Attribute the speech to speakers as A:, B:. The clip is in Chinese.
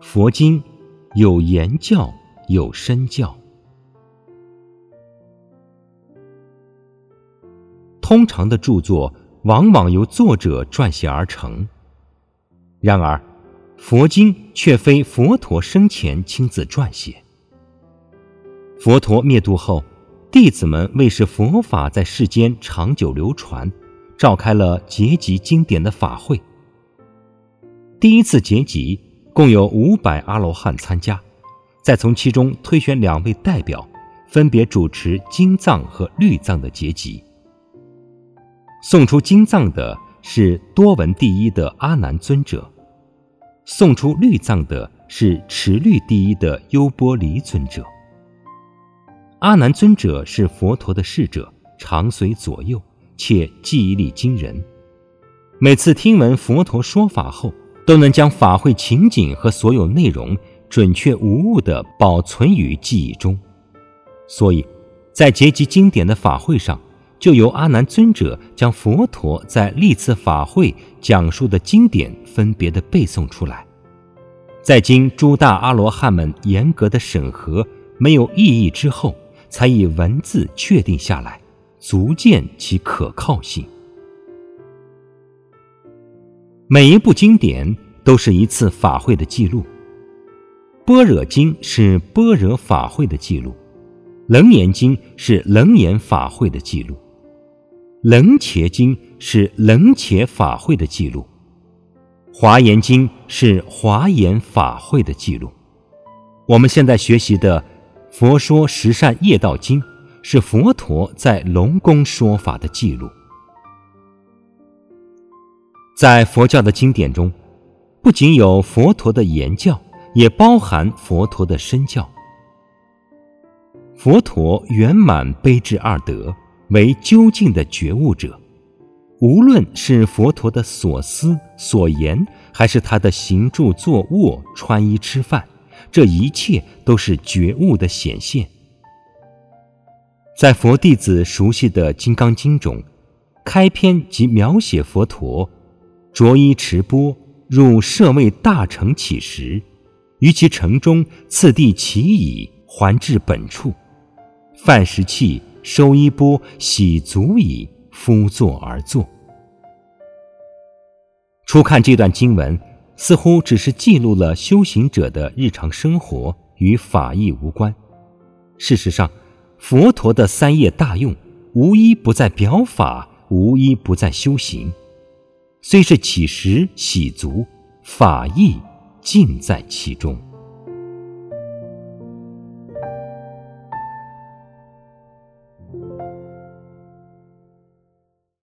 A: 佛经有言教，有身教。通常的著作往往由作者撰写而成，然而佛经却非佛陀生前亲自撰写。佛陀灭度后，弟子们为使佛法在世间长久流传，召开了结集经典的法会。第一次结集共有500阿罗汉参加，再从其中推选2位代表，分别主持经藏和律藏的结集。诵出经藏的是多闻第一的阿难尊者，诵出律藏的是持律第一的优波离尊者。阿难尊者是佛陀的侍者，常随左右，且记忆力惊人。每次听闻佛陀说法后，都能将法会情景和所有内容准确无误地保存于记忆中。所以在结集经典的法会上，就由阿难尊者将佛陀在历次法会讲述的经典分别地背诵出来，在经诸大阿罗汉们严格的审核，没有异议之后，才以文字确定下来，足见其可靠性。每一部经典都是一次法会的记录。般若经是般若法会的记录，楞严经是楞严法会的记录，楞伽经是楞伽法会的记录，华严经是华严法会的记录。我们现在学习的佛说十善业道经是佛陀在龙宫说法的记录。在佛教的经典中，不仅有佛陀的言教，也包含佛陀的身教。佛陀圆满悲智二德，为究竟的觉悟者。无论是佛陀的所思所言，还是他的行住坐卧穿衣吃饭，这一切都是觉悟的显现。在佛弟子熟悉的《金刚经》中，开篇即描写佛陀着衣持钵，入舍卫大城乞食，于其城中次第起已，还至本处，饭食讫，收衣钵，洗足矣，敷座而坐。初看这段经文，似乎只是记录了修行者的日常生活，与法义无关。事实上，佛陀的3业大用，无一不在表法，无一不在修行。虽是乞食洗足，法义尽在其中。